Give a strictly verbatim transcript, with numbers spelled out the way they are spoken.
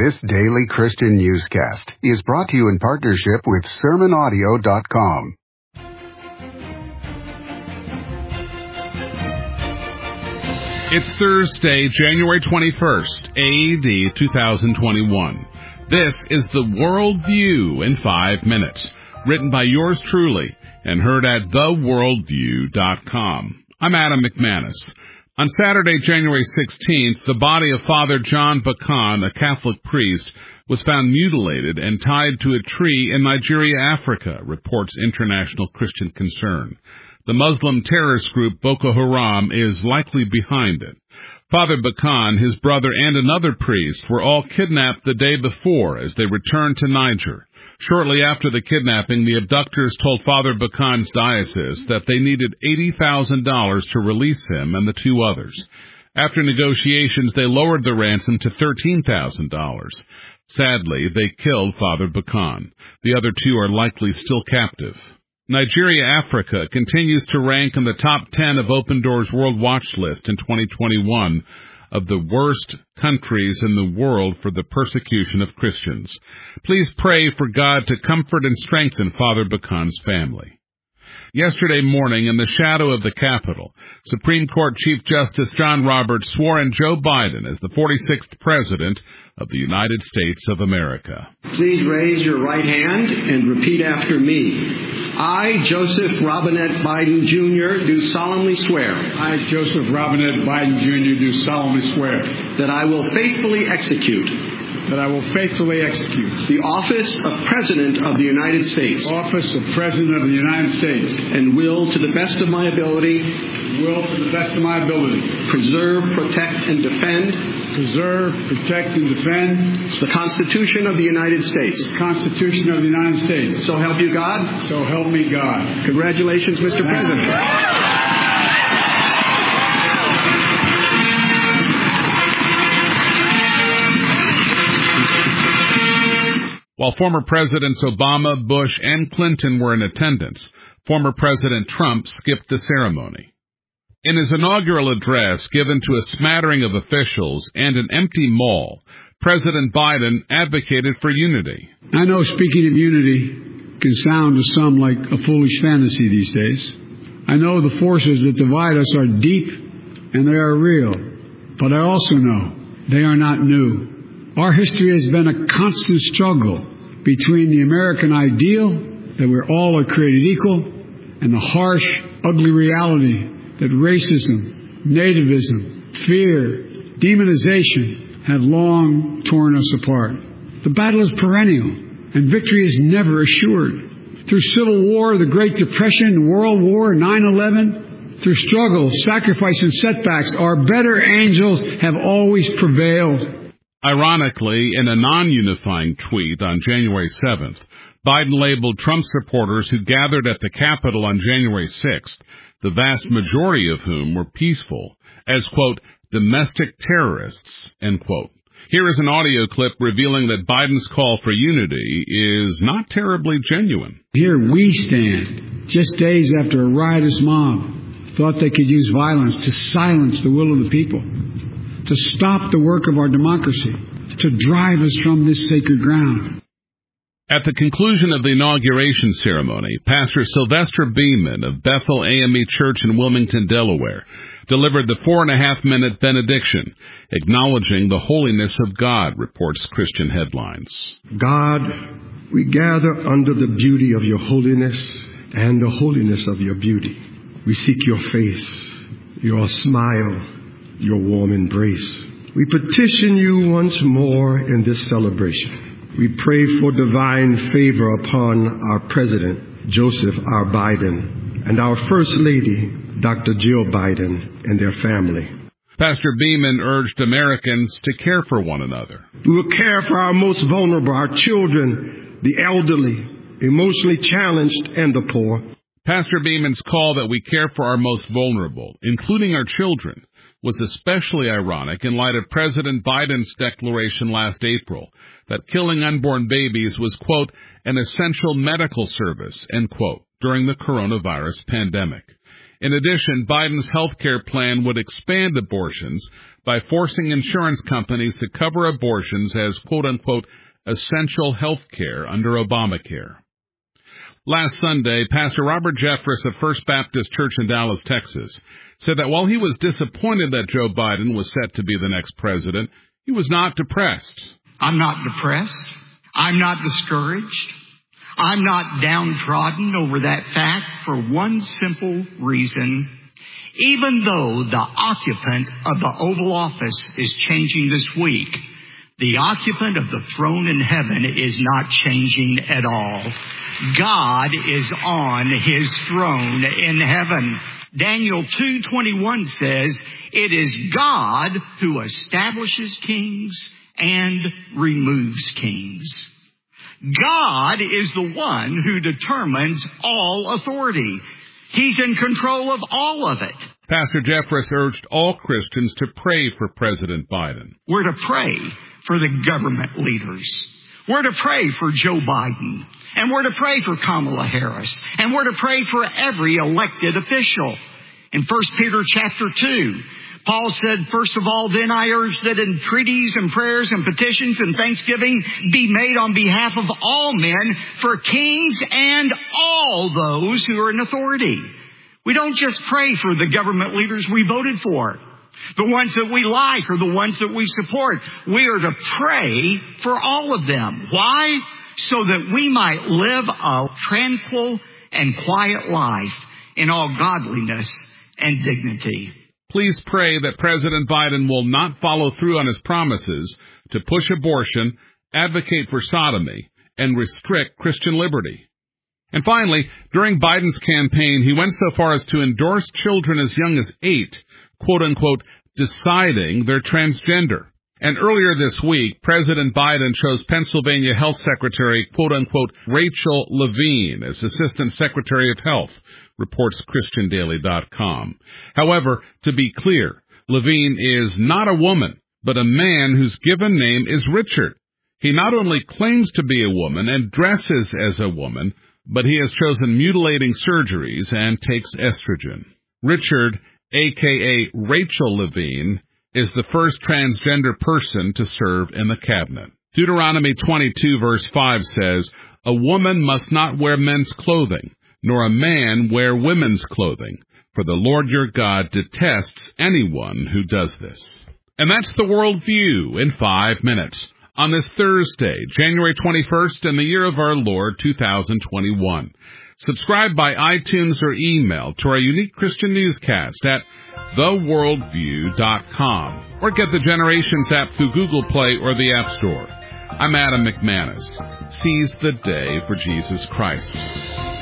This daily Christian newscast is brought to you in partnership with sermon audio dot com. It's Thursday, January twenty-first, A D two thousand twenty-one. This is the World View in five minutes, written by yours truly and heard at the worldview dot com. I'm Adam McManus. On Saturday, January sixteenth, the body of Father John Bakan, a Catholic priest, was found mutilated and tied to a tree in Nigeria, Africa, reports International Christian Concern. The Muslim terrorist group Boko Haram is likely behind it. Father Bakan, his brother, and another priest were all kidnapped the day before as they returned to Niger. Shortly after the kidnapping, the abductors told Father Bakan's diocese that they needed eighty thousand dollars to release him and the two others. After negotiations, they lowered the ransom to thirteen thousand dollars. Sadly, they killed Father Bakan. The other two are likely still captive. Nigeria, Africa continues to rank in the top ten of Open Doors World Watch List in twenty twenty-one of the worst countries in the world for the persecution of Christians. Please pray for God to comfort and strengthen Father Bakan's family. Yesterday morning, in the shadow of the Capitol, Supreme Court Chief Justice John Roberts swore in Joe Biden as the forty-sixth President of the United States of America. Please raise your right hand and repeat after me. I, Joseph Robinette Biden, Junior, do solemnly swear. I, Joseph Robinette Biden, Junior, do solemnly swear. That I will faithfully execute. That I will faithfully execute. The office of President of the United States. Office of President of the United States. And will, to the best of my ability. Will, to the best of my ability. Preserve, protect, and defend. Preserve, protect, and defend. The Constitution of the United States. The Constitution of the United States. So help you God. So help me God. Congratulations, Mister President. While former Presidents Obama, Bush, and Clinton were in attendance, former President Trump skipped the ceremony. In his inaugural address given to a smattering of officials and an empty mall, President Biden advocated for unity. I know speaking of unity can sound to some like a foolish fantasy these days. I know the forces that divide us are deep and they are real, but I also know they are not new. Our history has been a constant struggle between the American ideal that we're all are created equal and the harsh, ugly reality that racism, nativism, fear, demonization have long torn us apart. The battle is perennial, and victory is never assured. Through Civil War, the Great Depression, World War, nine eleven, through struggle, sacrifice, and setbacks, our better angels have always prevailed. Ironically, in a non-unifying tweet on January seventh, Biden labeled Trump supporters who gathered at the Capitol on January sixth, the vast majority of whom were peaceful, as, quote, domestic terrorists, end quote. Here is an audio clip revealing that Biden's call for unity is not terribly genuine. Here we stand, just days after a riotous mob thought they could use violence to silence the will of the people, to stop the work of our democracy, to drive us from this sacred ground. At the conclusion of the inauguration ceremony, Pastor Sylvester Beeman of Bethel A M E Church in Wilmington, Delaware, delivered the four-and-a-half-minute benediction, acknowledging the holiness of God, reports Christian Headlines. God, we gather under the beauty of your holiness and the holiness of your beauty. We seek your face, your smile, your warm embrace. We petition you once more in this celebration. We pray for divine favor upon our President, Joseph R. Biden, and our First Lady, Doctor Jill Biden, and their family. Pastor Beeman urged Americans to care for one another. We will care for our most vulnerable, our children, the elderly, emotionally challenged, and the poor. Pastor Beeman's call that we care for our most vulnerable, including our children, was especially ironic in light of President Biden's declaration last April that killing unborn babies was, quote, an essential medical service, end quote, during the coronavirus pandemic. In addition, Biden's health care plan would expand abortions by forcing insurance companies to cover abortions as quote-unquote essential health care under Obamacare. Last Sunday, Pastor Robert Jeffress of First Baptist Church in Dallas, Texas, said that while he was disappointed that Joe Biden was set to be the next president, he was not depressed. I'm not depressed. I'm not discouraged. I'm not downtrodden over that fact for one simple reason. Even though the occupant of the Oval Office is changing this week, the occupant of the throne in heaven is not changing at all. God is on his throne in heaven. Daniel two twenty-one says, it is God who establishes kings and removes kings. God is the one who determines all authority. He's in control of all of it. Pastor Jeffress urged all Christians to pray for President Biden. We're to pray for the government leaders. We're to pray for Joe Biden. And we're to pray for Kamala Harris. And we're to pray for every elected official. In First Peter chapter two, Paul said, first of all, then I urge that entreaties and prayers and petitions and thanksgiving be made on behalf of all men, for kings and all those who are in authority. We don't just pray for the government leaders we voted for, the ones that we like or the ones that we support. We are to pray for all of them. Why? So that we might live a tranquil and quiet life in all godliness and dignity. Please pray that President Biden will not follow through on his promises to push abortion, advocate for sodomy, and restrict Christian liberty. And finally, during Biden's campaign, he went so far as to endorse children as young as eight, quote-unquote, deciding they're transgender. And earlier this week, President Biden chose Pennsylvania Health Secretary, quote-unquote, Rachel Levine as Assistant Secretary of Health, reports Christian Daily dot com. However, to be clear, Levine is not a woman, but a man whose given name is Richard. He not only claims to be a woman and dresses as a woman, but he has chosen mutilating surgeries and takes estrogen. Richard, a k a. Rachel Levine, is the first transgender person to serve in the cabinet. Deuteronomy twenty-two verse five says, a woman must not wear men's clothing, nor a man wear women's clothing, for the Lord your God detests anyone who does this. And that's the World View in five minutes on this Thursday, January twenty-first, in the year of our Lord, two thousand twenty-one. Subscribe by iTunes or email to our unique Christian newscast at the world view dot com, or get the Generations app through Google Play or the App Store. I'm Adam McManus. Seize the day for Jesus Christ.